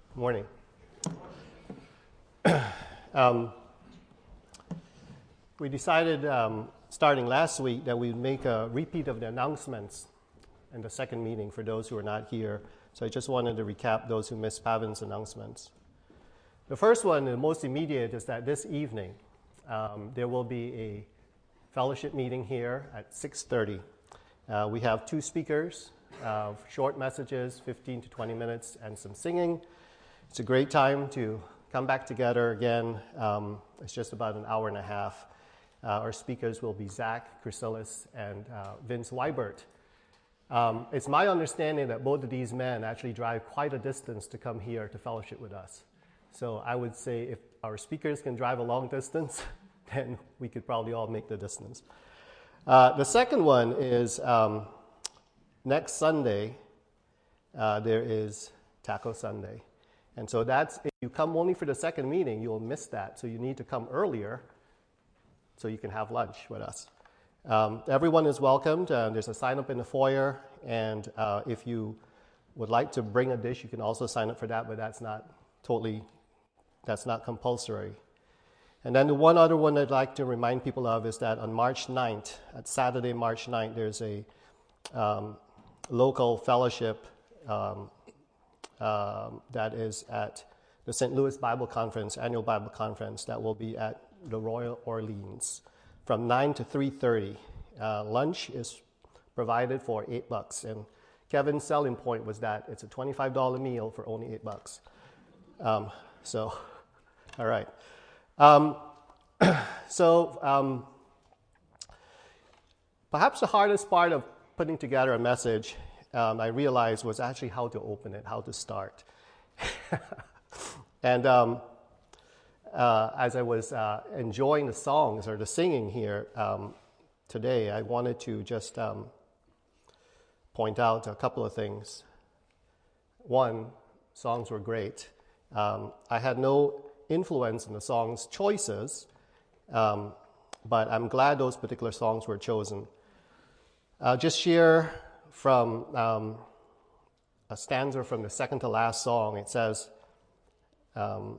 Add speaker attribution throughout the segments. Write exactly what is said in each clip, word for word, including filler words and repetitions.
Speaker 1: Morning. um, we decided um, starting last week that we'd make a repeat of the announcements in the second meeting for those who are not here. So I just wanted to recap those who missed Pavin's announcements. The first one, the most immediate, is that this evening um, there will be a fellowship meeting here at six thirty. Uh, we have two speakers, uh, short messages, fifteen to twenty minutes, and some singing. It's a great time to come back together again. Um, it's just about an hour and a half. Uh, our speakers will be Zach Chrysalis and uh, Vince Weibert. Um, it's my understanding that both of these men actually drive quite a distance to come here to fellowship with us. So I would say if our speakers can drive a long distance, then we could probably all make the distance. Uh, the second one is um, next Sunday, uh, there is Taco Sunday. And so that's, if you come only for the second meeting, you'll miss that. So you need to come earlier so you can have lunch with us. Um, everyone is welcomed. Uh, there's a sign-up in the foyer. And uh, if you would like to bring a dish, you can also sign up for that, but that's not totally, that's not compulsory. And then the one other one I'd like to remind people of is that on March ninth, at Saturday, March ninth, there's a um, local fellowship um, um, that is at the Saint Louis Bible Conference, annual Bible Conference, that will be at the Royal Orleans from nine to three thirty. Uh, lunch is provided for eight bucks. And Kevin's selling point was that it's a twenty-five dollars meal for only eight bucks. Um, so, all right. Um, so um, perhaps the hardest part of putting together a message, um, I realized, was actually how to open it, how to start. and um, uh, as I was uh, enjoying the songs or the singing here um, today, I wanted to just um, point out a couple of things. One, songs were great. Um, I had no influence in the song's choices, um, but I'm glad those particular songs were chosen. I'll just share from um, a stanza from the second to last song. It says, um,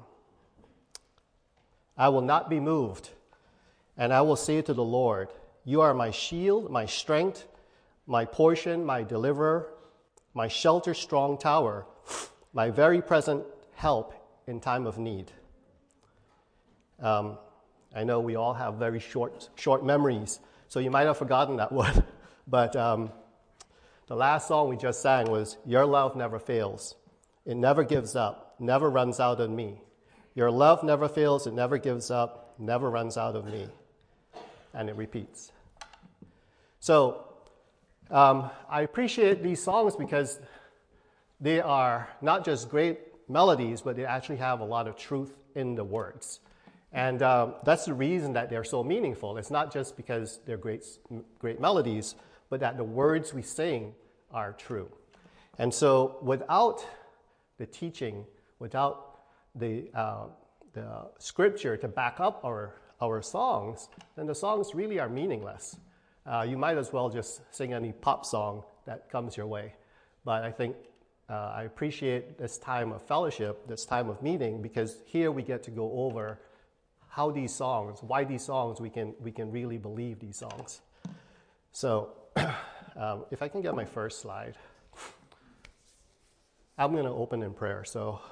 Speaker 1: I will not be moved, and I will say to the Lord, you are my shield, my strength, my portion, my deliverer, my shelter, strong tower, my very present help in time of need. Um, I know we all have very short short memories, so you might have forgotten that one. But um, the last song we just sang was, your love never fails. It never gives up, never runs out on me. Your love never fails, it never gives up, never runs out of me. And it repeats. So um, I appreciate these songs because they are not just great melodies, but they actually have a lot of truth in the words. And um, that's the reason that they're so meaningful. It's not just because they're great, great melodies, but that the words we sing are true. And so without the teaching, without the, uh, the scripture to back up our, our songs, then the songs really are meaningless. Uh, you might as well just sing any pop song that comes your way. But I think uh, I appreciate this time of fellowship, this time of meeting, because here we get to go over how these songs, why these songs, we can we can really believe these songs. So um, if I can get my first slide, I'm going to open in prayer. So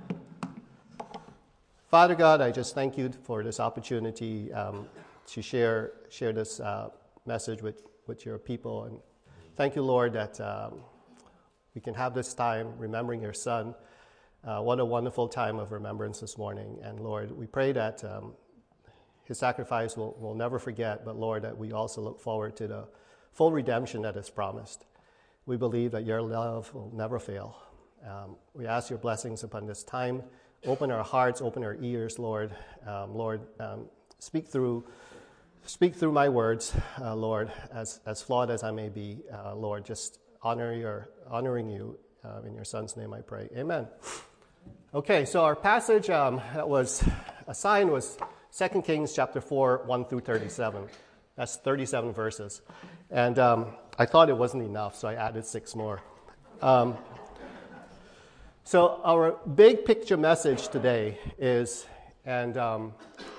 Speaker 1: Father God, I just thank you for this opportunity um, to share share this uh, message with, with your people. And thank you, Lord, that um, we can have this time remembering your Son. Uh, what a wonderful time of remembrance this morning. And Lord, we pray that um, his sacrifice will we'll never forget, but Lord, that we also look forward to the full redemption that is promised. We believe that your love will never fail. Um, we ask your blessings upon this time. Open our hearts, open our ears, Lord. Um, Lord, um, speak through speak through my words, uh, Lord, as, as flawed as I may be. Uh, Lord, just honor your honoring you. Uh, in your Son's name I pray. Amen. Okay, so our passage um, that was assigned was Second Kings chapter four, one through thirty-seven. That's thirty-seven verses. And um, I thought it wasn't enough, so I added six more. Um, So our big picture message today is, and um,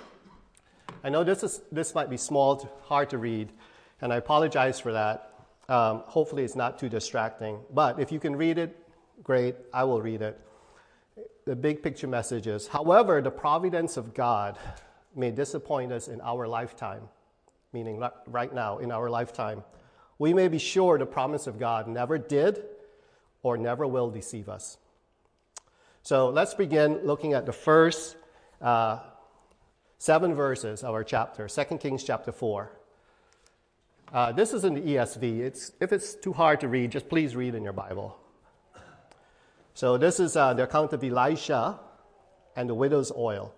Speaker 1: I know this is this might be small, to, hard to read, and I apologize for that. Um, hopefully it's not too distracting, but if you can read it, great, I will read it. The big picture message is, however, the providence of God may disappoint us in our lifetime, meaning right now, in our lifetime, we may be sure the promise of God never did or never will deceive us. So let's begin looking at the first uh, seven verses of our chapter, Second Kings chapter four. Uh, this is in the E S V. It's, if it's too hard to read, just please read in your Bible. So this is uh, the account of Elisha and the widow's oil.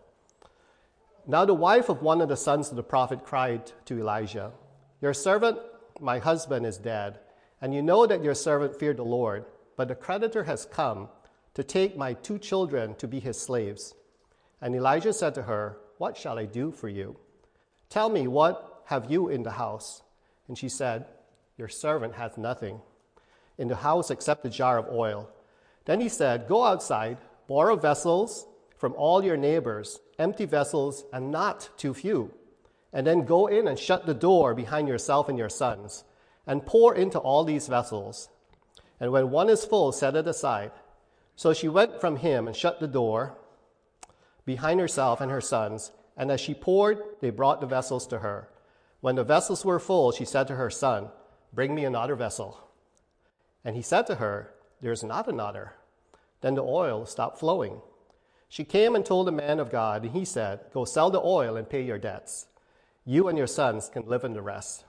Speaker 1: Now the wife of one of the sons of the prophet cried to Elijah, "Your servant, my husband, is dead, and you know that your servant feared the Lord, but the creditor has come to take my two children to be his slaves." And Elijah said to her, "What shall I do for you? Tell me, what have you in the house?" And she said, "Your servant hath nothing in the house except a jar of oil." Then he said, "Go outside, borrow vessels from all your neighbors, empty vessels and not too few. And then go in and shut the door behind yourself and your sons, and pour into all these vessels. And when one is full, set it aside." So she went from him and shut the door behind herself and her sons. And as she poured, they brought the vessels to her. When the vessels were full, she said to her son, "Bring me another vessel." And he said to her, "There is not another." Then the oil stopped flowing. She came and told the man of God, and he said, "Go sell the oil and pay your debts. You and your sons can live in the rest."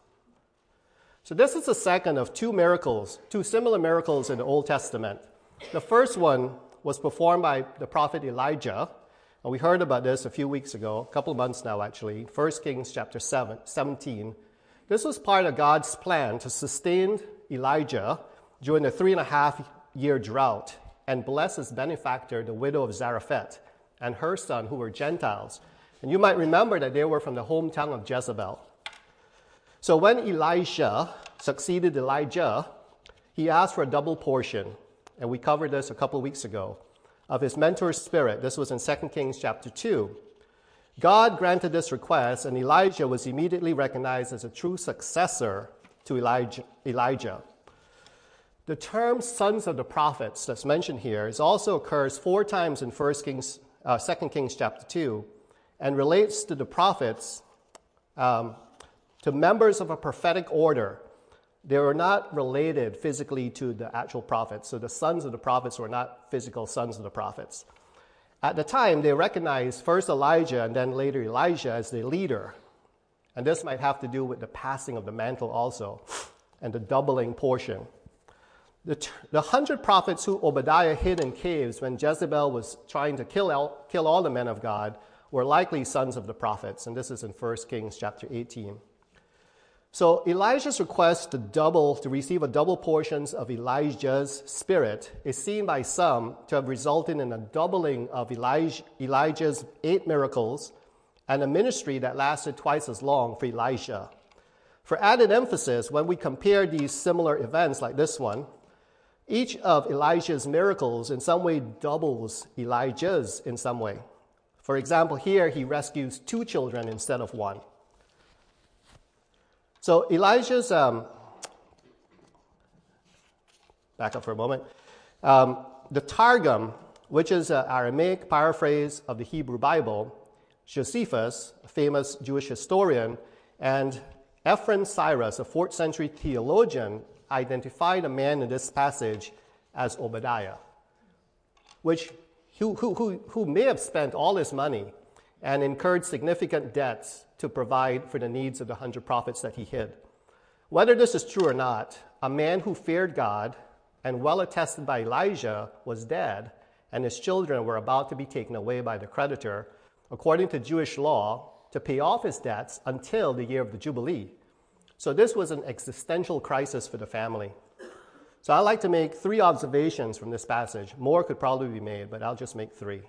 Speaker 1: So this is the second of two miracles, two similar miracles in the Old Testament. The first one was performed by the prophet Elijah, and we heard about this a few weeks ago, a couple of months now actually, First Kings chapter seven, seventeen. This was part of God's plan to sustain Elijah during the three and a half year drought and bless his benefactor, the widow of Zarephath, and her son, who were Gentiles. And you might remember that they were from the hometown of Jezebel. So when Elisha succeeded Elijah, he asked for a double portion, and we covered this a couple of weeks ago, of his mentor's spirit. This was in Second Kings chapter two. God granted this request, and Elijah was immediately recognized as a true successor to Elijah. Elijah. The term sons of the prophets that's mentioned here is also occurs four times in First Kings, uh, Second Kings chapter two, and relates to the prophets, um, to members of a prophetic order. They were not related physically to the actual prophets, so the sons of the prophets were not physical sons of the prophets. At the time, they recognized first Elijah and then later Elijah as the leader. And this might have to do with the passing of the mantle also, and the doubling portion. The, the hundred prophets who Obadiah hid in caves when Jezebel was trying to kill all, kill all the men of God were likely sons of the prophets, and this is in First Kings chapter eighteen. So Elijah's request to double, to receive a double portions of Elijah's spirit is seen by some to have resulted in a doubling of Elijah, Elijah's eight miracles and a ministry that lasted twice as long for Elisha. For added emphasis, when we compare these similar events like this one, each of Elijah's miracles in some way doubles Elijah's in some way. For example, here he rescues two children instead of one. So Elijah's, um, back up for a moment, um, the Targum, which is an Aramaic paraphrase of the Hebrew Bible, Josephus, a famous Jewish historian, and Ephraim Cyrus, a fourth century theologian, identified a man in this passage as Obadiah, which who, who, who, who may have spent all his money and incurred significant debts to provide for the needs of the hundred prophets that he hid. Whether this is true or not, a man who feared God and well attested by Elijah was dead, and his children were about to be taken away by the creditor, according to Jewish law, to pay off his debts until the year of the Jubilee. So this was an existential crisis for the family. So I'd like to make three observations from this passage. More could probably be made, but I'll just make three.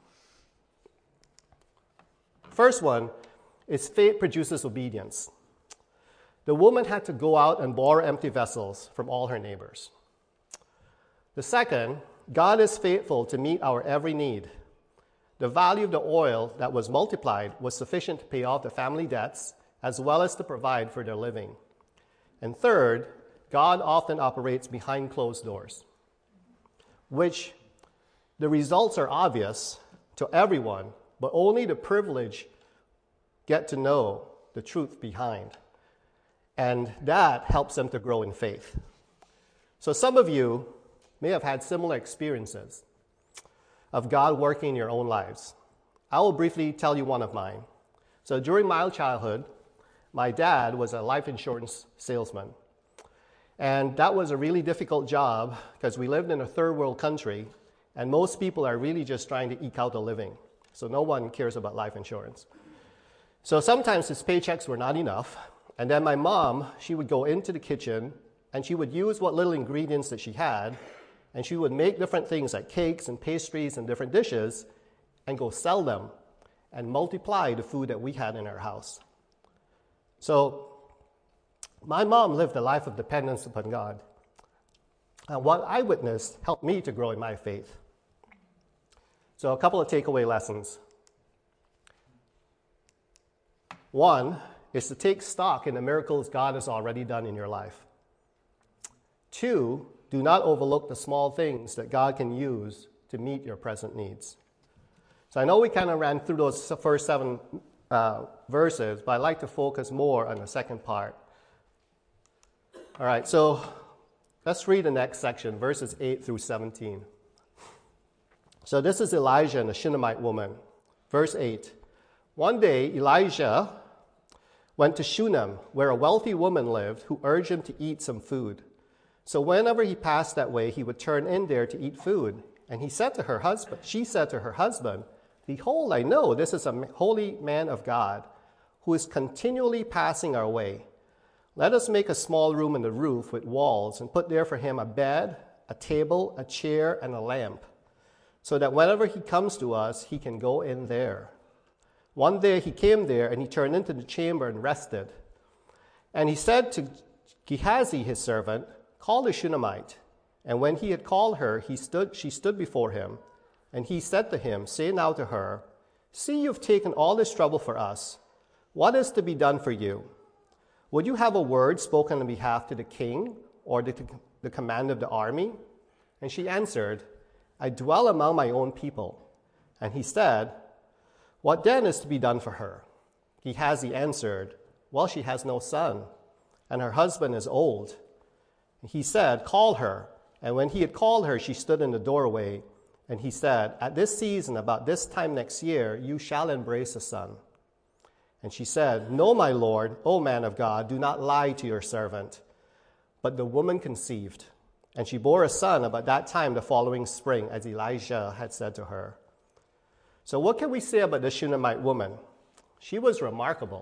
Speaker 1: First one is faith produces obedience. The woman had to go out and borrow empty vessels from all her neighbors. The second God is faithful to meet our every need. The value of the oil that was multiplied was sufficient to pay off the family debts as well as to provide for their living. And third, God often operates behind closed doors, which the results are obvious to everyone, but only the privileged get to know the truth behind. And that helps them to grow in faith. So some of you may have had similar experiences of God working in your own lives. I will briefly tell you one of mine. So during my childhood, my dad was a life insurance salesman. And that was a really difficult job because we lived in a third world country and most people are really just trying to eke out a living. So no one cares about life insurance. So sometimes his paychecks were not enough. And then my mom, she would go into the kitchen and she would use what little ingredients that she had, and she would make different things like cakes and pastries and different dishes and go sell them and multiply the food that we had in our house. So my mom lived a life of dependence upon God. And what I witnessed helped me to grow in my faith. So a couple of takeaway lessons. One is to take stock in the miracles God has already done in your life. Two, do not overlook the small things that God can use to meet your present needs. So I know we kind of ran through those first seven uh, verses, but I'd like to focus more on the second part. All right, so let's read the next section, verses eight through seventeen. So this is Elijah and the Shunammite woman. Verse eight. One day, Elijah went to Shunem, where a wealthy woman lived, who urged him to eat some food. So whenever he passed that way, he would turn in there to eat food. And he said to her husband, she said to her husband, "Behold, I know this is a holy man of God, who is continually passing our way. Let us make a small room in the roof with walls, and put there for him a bed, a table, a chair, and a lamp, so that whenever he comes to us, he can go in there." One day he came there, and he turned into the chamber and rested. And he said to Gehazi, his servant, "Call the Shunammite." And when he had called her, he stood, she stood before him. And he said to him, "Say now to her, see, you've taken all this trouble for us. What is to be done for you? Would you have a word spoken on behalf to the king or the, the command of the army?" And she answered, "I dwell among my own people." And he said, "What then is to be done for her?" Gehazi answered, "Well, she has no son, and her husband is old." He said, "Call her." And when he had called her, she stood in the doorway. And he said, "At this season, about this time next year, you shall embrace a son." And she said, "No, my lord, O man of God, do not lie to your servant." But the woman conceived, and she bore a son about that time the following spring, as Elijah had said to her. So what can we say about the Shunammite woman? She was remarkable.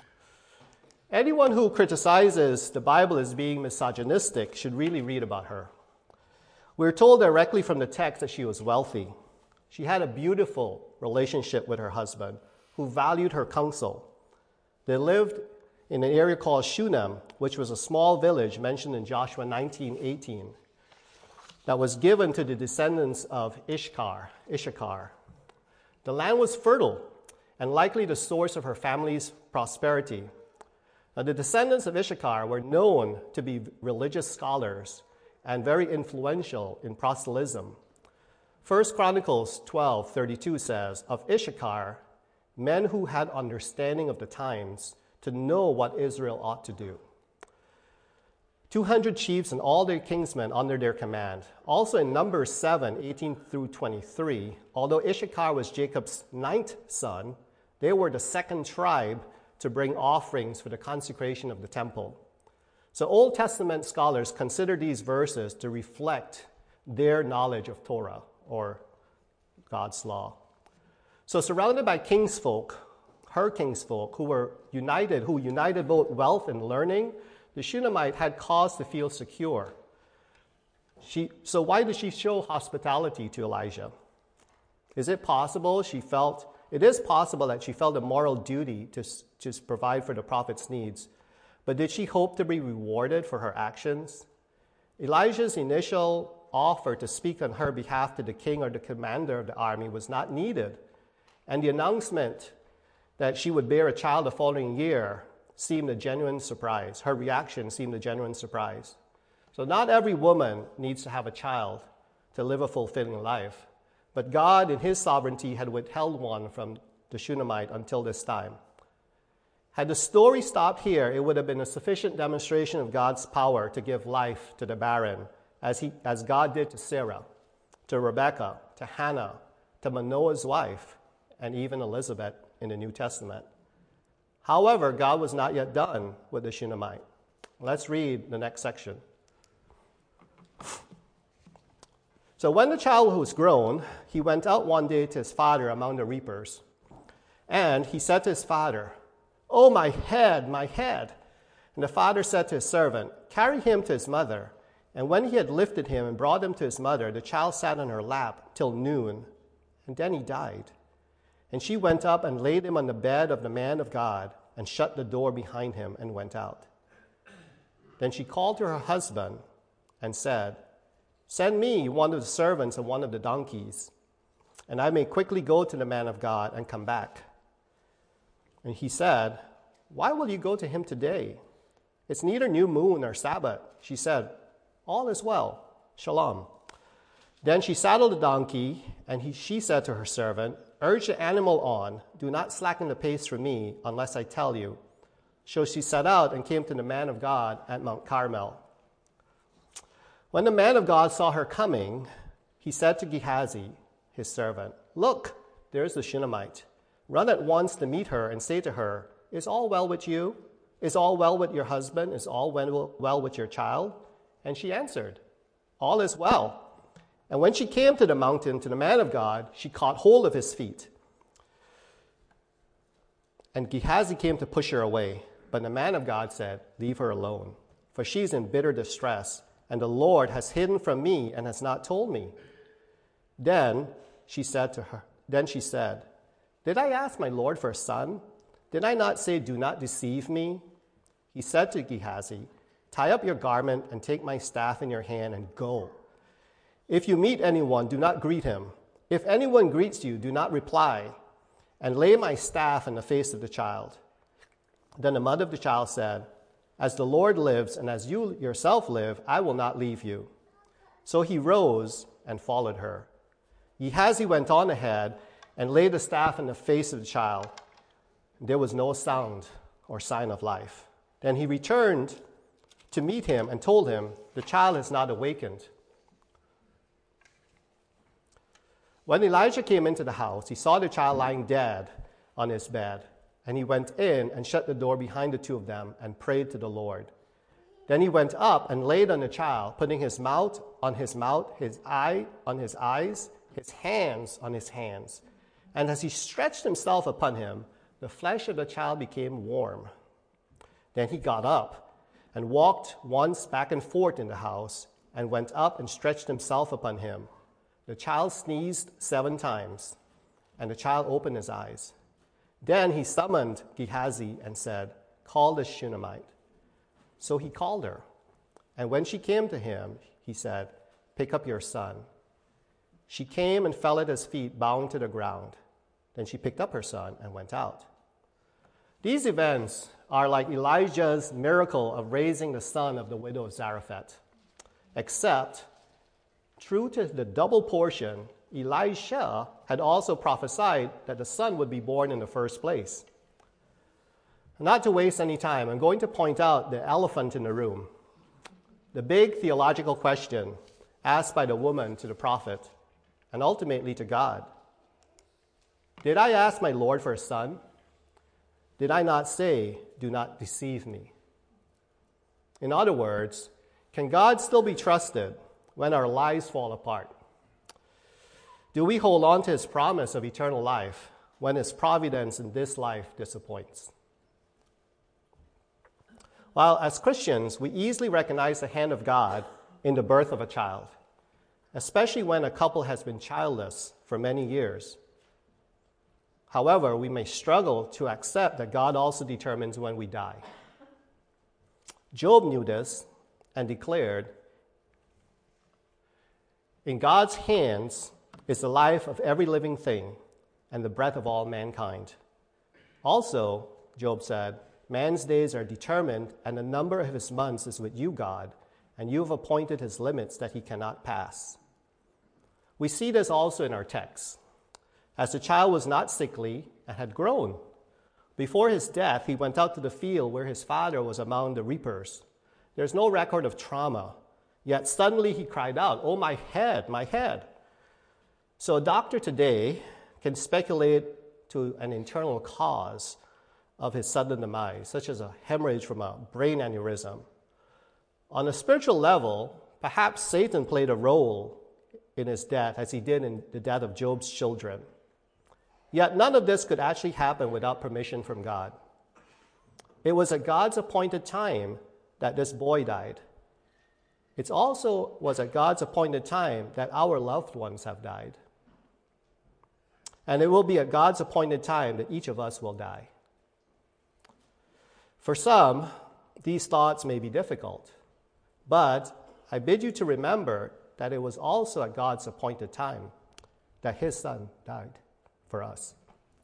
Speaker 1: Anyone who criticizes the Bible as being misogynistic should really read about her. We're told directly from the text that she was wealthy. She had a beautiful relationship with her husband, who valued her counsel. They lived in an area called Shunem, which was a small village mentioned in Joshua nineteen eighteen, that was given to the descendants of Ishkar, Issachar. The land was fertile and likely the source of her family's prosperity. Now, the descendants of Issachar were known to be religious scholars and very influential in proselytism. First Chronicles twelve thirty-two says, "Of Issachar, men who had understanding of the times to know what Israel ought to do. two hundred chiefs and all their kingsmen under their command." Also in Numbers seven eighteen through twenty-three, although Issachar was Jacob's ninth son, they were the second tribe to bring offerings for the consecration of the temple. So Old Testament scholars consider these verses to reflect their knowledge of Torah, or God's law. So surrounded by kingsfolk, her kingsfolk, who were united, who united both wealth and learning, the Shunammite had cause to feel secure. She, so why did she show hospitality to Elijah? Is it possible she felt, it is possible that she felt a moral duty to, to provide for the prophet's needs, but did she hope to be rewarded for her actions? Elijah's initial offer to speak on her behalf to the king or the commander of the army was not needed, and the announcement that she would bear a child the following year seemed a genuine surprise. Her reaction seemed a genuine surprise. So not every woman needs to have a child to live a fulfilling life, but God in his sovereignty had withheld one from the Shunammite until this time. Had the story stopped here, it would have been a sufficient demonstration of God's power to give life to the barren, as, he, as God did to Sarah, to Rebekah, to Hannah, to Manoah's wife, and even Elizabeth in the New Testament. However, God was not yet done with the Shunammite. Let's read the next section. So when the child was grown, he went out one day to his father among the reapers. And he said to his father, "Oh, my head, my head." And the father said to his servant, "Carry him to his mother." And when he had lifted him and brought him to his mother, the child sat on her lap till noon, and then he died. And she went up and laid him on the bed of the man of God, and shut the door behind him and went out. Then she called to her husband and said, "Send me one of the servants and one of the donkeys, and I may quickly go to the man of God and come back." And he said, "Why will you go to him today? It's neither new moon nor Sabbath." She said, "All is well. Shalom." Then she saddled the donkey, and he, she said to her servant, "Urge the animal on. Do not slacken the pace for me unless I tell you." So she set out and came to the man of God at Mount Carmel. When the man of God saw her coming, he said to Gehazi, his servant, "Look, there is the Shunammite. Run at once to meet her and say to her, 'Is all well with you? Is all well with your husband? Is all well, well with your child?' And she answered, 'All is well.' And when she came to the mountain to the man of God, she caught hold of his feet. And Gehazi came to push her away. But the man of God said, 'Leave her alone, for she is in bitter distress, and the Lord has hidden from me and has not told me.' Then she said to her, then she said, 'Did I ask my Lord for a son? Did I not say, do not deceive me?' He said to Gehazi, 'Tie up your garment and take my staff in your hand and go. If you meet anyone, do not greet him. If anyone greets you, do not reply, and lay my staff in the face of the child.' Then the mother of the child said, 'As the Lord lives and as you yourself live, I will not leave you.' So he rose and followed her. Gehazi went on ahead and laid the staff in the face of the child. There was no sound or sign of life. Then he returned to meet him and told him, 'The child has not awakened.' When Elijah came into the house, he saw the child lying dead on his bed. And he went in and shut the door behind the two of them and prayed to the Lord. Then he went up and laid on the child, putting his mouth on his mouth, his eye on his eyes, his hands on his hands. And as he stretched himself upon him, the flesh of the child became warm. Then he got up and walked once back and forth in the house and went up and stretched himself upon him. The child sneezed seven times, and the child opened his eyes. Then he summoned Gehazi and said, 'Call the Shunammite.' So he called her. And when she came to him, he said, 'Pick up your son.' She came and fell at his feet, bowing to the ground. Then she picked up her son and went out. These events are like Elijah's miracle of raising the son of the widow of Zarephath, except, true to the double portion, Elisha had also prophesied that the son would be born in the first place. Not to waste any time, I'm going to point out the elephant in the room, the big theological question asked by the woman to the prophet, and ultimately to God. Did I ask my Lord for a son? Did I not say, do not deceive me? In other words, can God still be trusted when our lives fall apart? Do we hold on to his promise of eternal life when his providence in this life disappoints? While as Christians, we easily recognize the hand of God in the birth of a child, especially when a couple has been childless for many years. However, we may struggle to accept that God also determines when we die. Job knew this and declared, In God's hands is the life of every living thing and the breath of all mankind. Also, Job said, man's days are determined, and the number of his months is with you, God, and you have appointed his limits that he cannot pass. We see this also in our text. As the child was not sickly and had grown, before his death, he went out to the field where his father was among the reapers. There's no record of trauma, yet suddenly he cried out, "Oh, my head, my head." So a doctor today can speculate to an internal cause of his sudden demise, such as a hemorrhage from a brain aneurysm. On a spiritual level, perhaps Satan played a role in his death as he did in the death of Job's children. Yet none of this could actually happen without permission from God. It was at God's appointed time that this boy died. It also was at God's appointed time that our loved ones have died. And it will be at God's appointed time that each of us will die. For some, these thoughts may be difficult, but I bid you to remember that it was also at God's appointed time that his son died for us.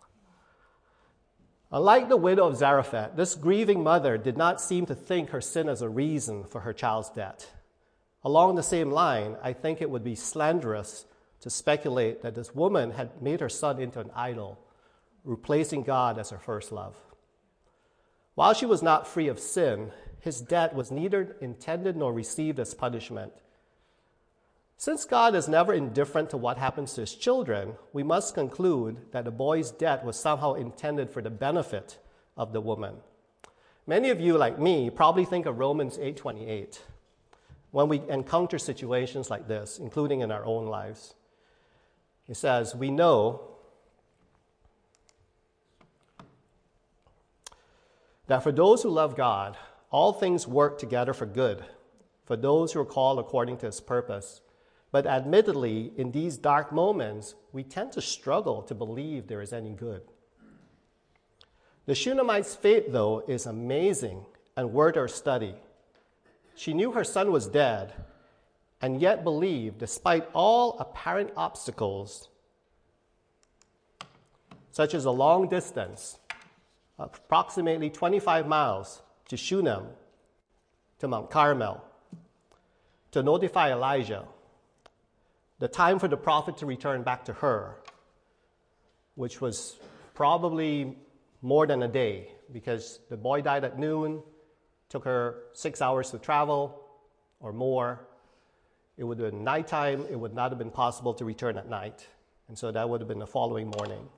Speaker 1: Unlike the widow of Zarephath, this grieving mother did not seem to think her sin as a reason for her child's death. Along the same line, I think it would be slanderous to speculate that this woman had made her son into an idol, replacing God as her first love. While she was not free of sin, his death was neither intended nor received as punishment. Since God is never indifferent to what happens to his children, we must conclude that the boy's death was somehow intended for the benefit of the woman. Many of you, like me, probably think of Romans eight twenty-eight when we encounter situations like this, including in our own lives. It says, "We know that for those who love God, all things work together for good, for those who are called according to his purpose. But admittedly, in these dark moments, we tend to struggle to believe there is any good." The Shunammite's faith, though, is amazing and worth our study. She knew her son was dead, and yet believed, despite all apparent obstacles, such as a long distance, approximately twenty-five miles to Shunem, to Mount Carmel, to notify Elijah, the time for the prophet to return back to her, which was probably more than a day, because the boy died at noon, took her six hours to travel or more. It would have been nighttime. It would not have been possible to return at night. And so that would have been the following morning.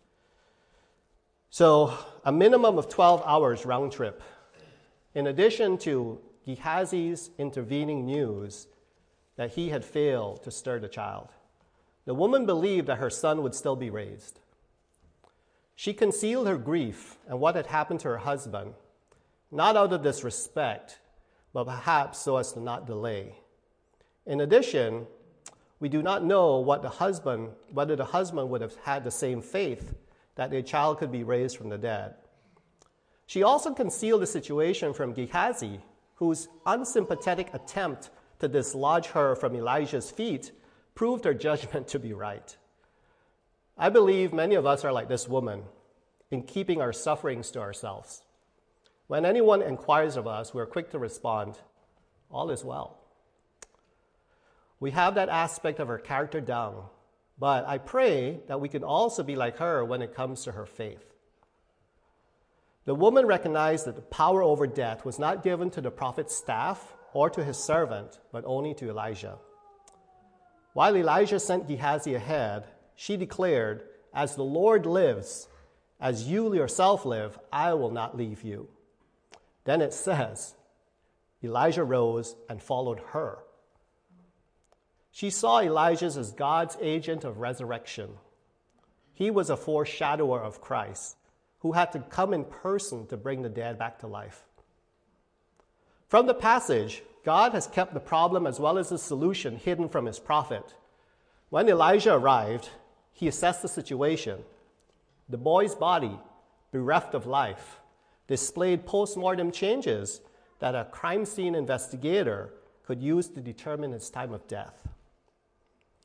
Speaker 1: So a minimum of twelve hours round trip. In addition to Gehazi's intervening news that he had failed to stir the child, the woman believed that her son would still be raised. She concealed her grief and what had happened to her husband, not out of disrespect, but perhaps so as to not delay. In addition, we do not know what the husband, whether the husband would have had the same faith that a child could be raised from the dead. She also concealed the situation from Gehazi, whose unsympathetic attempt to dislodge her from Elijah's feet proved her judgment to be right. I believe many of us are like this woman in keeping our sufferings to ourselves. When anyone inquires of us, we're quick to respond, "All is well." We have that aspect of our character down, but I pray that we can also be like her when it comes to her faith. The woman recognized that the power over death was not given to the prophet's staff or to his servant, but only to Elijah. While Elijah sent Gehazi ahead, she declared, "As the Lord lives, as you yourself live, I will not leave you." Then it says, Elijah rose and followed her. She saw Elijah as God's agent of resurrection. He was a foreshadower of Christ, who had to come in person to bring the dead back to life. From the passage, God has kept the problem as well as the solution hidden from his prophet. When Elijah arrived, he assessed the situation. The boy's body, bereft of life, displayed post-mortem changes that a crime scene investigator could use to determine his time of death.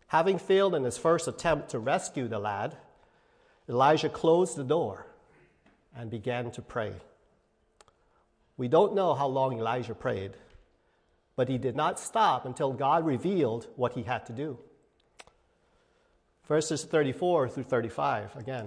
Speaker 1: Having failed in his first attempt to rescue the lad, Elijah closed the door and began to pray. We don't know how long Elijah prayed, but he did not stop until God revealed what he had to do. Verses thirty-four through thirty-five again.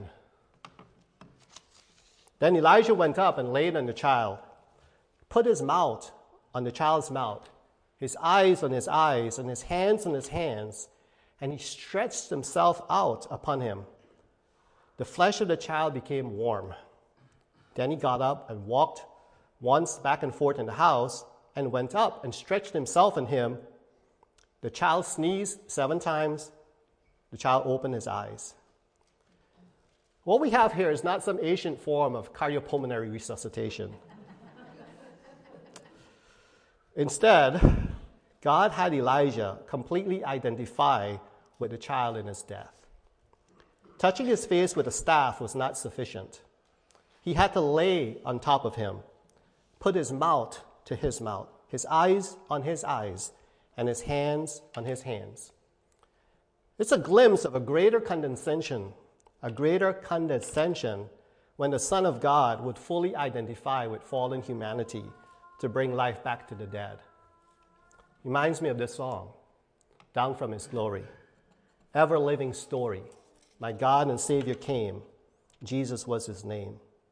Speaker 1: Then Elijah went up and laid on the child, put his mouth on the child's mouth, his eyes on his eyes, and his hands on his hands, and he stretched himself out upon him. The flesh of the child became warm. Then he got up and walked once back and forth in the house, and went up and stretched himself on him. The child sneezed seven times. The child opened his eyes. What we have here is not some ancient form of cardiopulmonary resuscitation. Instead, God had Elijah completely identify with the child in his death. Touching his face with a staff was not sufficient. He had to lay on top of him, put his mouth to his mouth, his eyes on his eyes, and his hands on his hands. It's a glimpse of a greater condescension, a greater condescension when the Son of God would fully identify with fallen humanity to bring life back to the dead. Reminds me of this song, Down from His Glory. Ever-living story. My God and Savior came. Jesus was his name.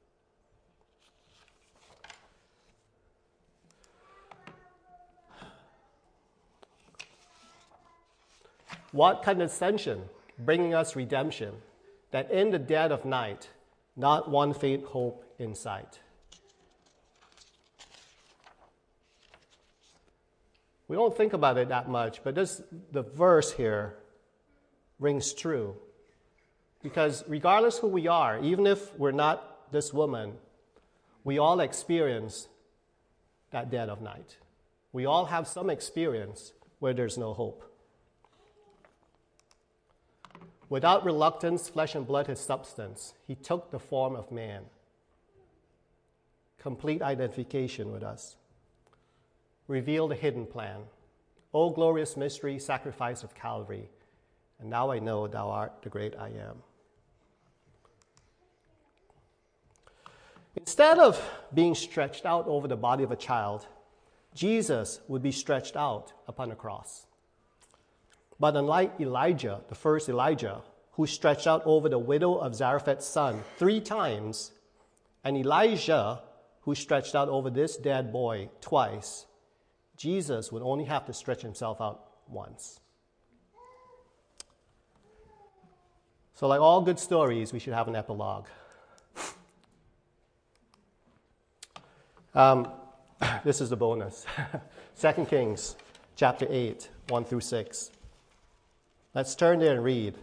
Speaker 1: What condescension, bringing us redemption, that in the dead of night, not one faint hope in sight. We don't think about it that much, but this, the verse here rings true. Because regardless who we are, even if we're not this woman, we all experience that dead of night. We all have some experience where there's no hope. Without reluctance, flesh and blood his substance, he took the form of man. Complete identification with us. Revealed the hidden plan. O glorious mystery, sacrifice of Calvary. And now I know thou art the great I am. Instead of being stretched out over the body of a child, Jesus would be stretched out upon a cross. But unlike Elijah, the first Elijah, who stretched out over the widow of Zarephath's son three times, and Elijah, who stretched out over this dead boy twice, Jesus would only have to stretch himself out once. So like all good stories, we should have an epilogue. Um, this is the bonus. Second Kings chapter eight, one through six. Let's turn there and read.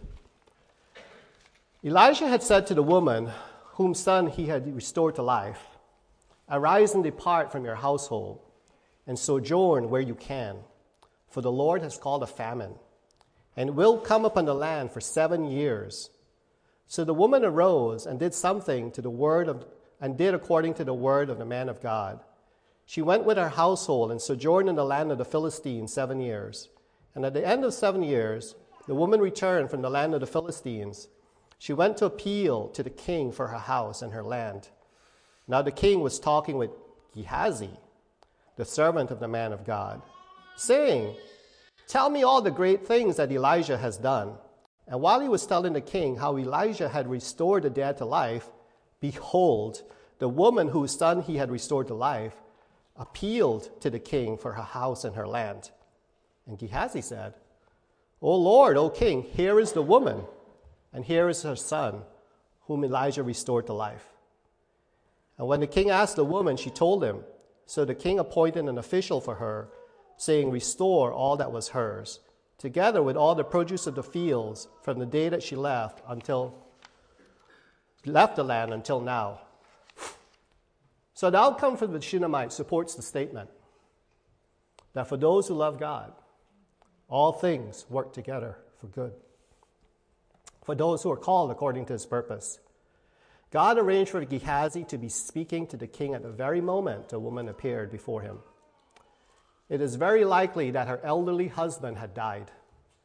Speaker 1: Elijah had said to the woman whom son he had restored to life, arise and depart from your household and sojourn where you can, for the Lord has called a famine, and will come upon the land for seven years. So the woman arose and did something to the word of, and did according to the word of the man of God. She went with her household and sojourned in the land of the Philistines seven years. And at the end of seven years, the woman returned from the land of the Philistines. She went to appeal to the king for her house and her land. Now the king was talking with Gehazi, the servant of the man of God, saying, tell me all the great things that Elijah has done. And while he was telling the king how Elijah had restored the dead to life, behold, the woman whose son he had restored to life appealed to the king for her house and her land. And Gehazi said, O Lord, O king, here is the woman, and here is her son, whom Elijah restored to life. And when the king asked the woman, she told him. So the king appointed an official for her, saying, restore all that was hers, together with all the produce of the fields from the day that she left until left the land until now. So the outcome for the Shunammite supports the statement that for those who love God, all things work together for good. For those who are called according to his purpose. God arranged for Gehazi to be speaking to the king at the very moment the woman appeared before him. It is very likely that her elderly husband had died.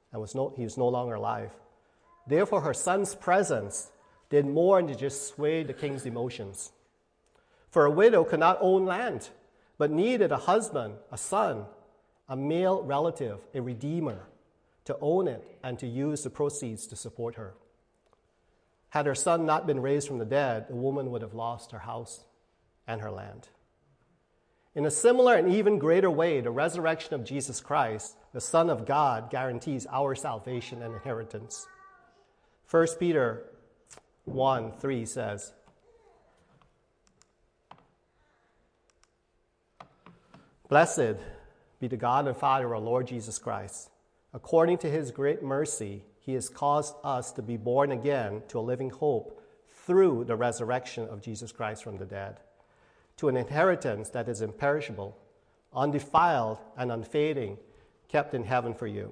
Speaker 1: and was no, he was no longer alive. Therefore, her son's presence did more than to just sway the king's emotions. For a widow could not own land, but needed a husband, a son, a male relative, a redeemer, to own it and to use the proceeds to support her. Had her son not been raised from the dead, the woman would have lost her house and her land. In a similar and even greater way, the resurrection of Jesus Christ, the Son of God, guarantees our salvation and inheritance. First Peter one three says, "Blessed be the God and Father of our Lord Jesus Christ. According to his great mercy, he has caused us to be born again to a living hope through the resurrection of Jesus Christ from the dead, to an inheritance that is imperishable, undefiled, and unfading, kept in heaven for you."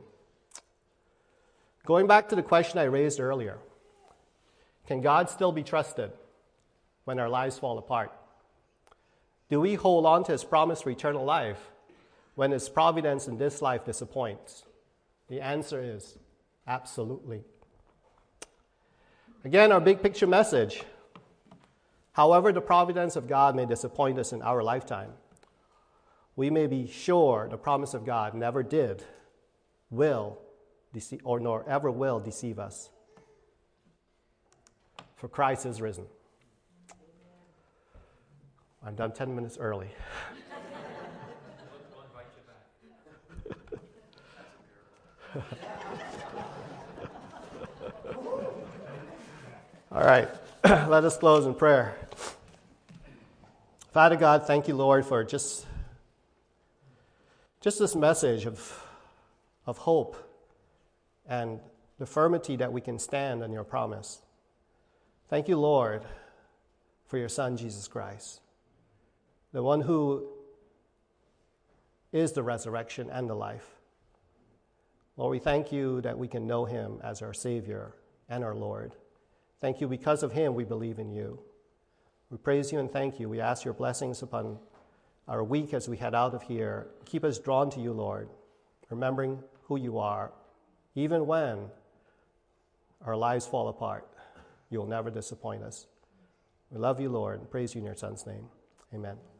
Speaker 1: Going back to the question I raised earlier, can God still be trusted when our lives fall apart? Do we hold on to his promise for eternal life when his providence in this life disappoints? The answer is absolutely. Again, our big picture message. However the providence of God may disappoint us in our lifetime, we may be sure the promise of God never did, will, deceive, or nor ever will deceive us. For Christ is risen. I'm done ten minutes early. All right, let us close in prayer. Father God, thank you, Lord, for just, just this message of, of hope and the firmity that we can stand on your promise. Thank you, Lord, for your Son, Jesus Christ, the one who is the resurrection and the life. Lord, we thank you that we can know him as our Savior and our Lord. Thank you, because of him we believe in you. We praise you and thank you. We ask your blessings upon our week as we head out of here. Keep us drawn to you, Lord, remembering who you are. Even when our lives fall apart, you will never disappoint us. We love you, Lord, and praise you in your Son's name. Amen.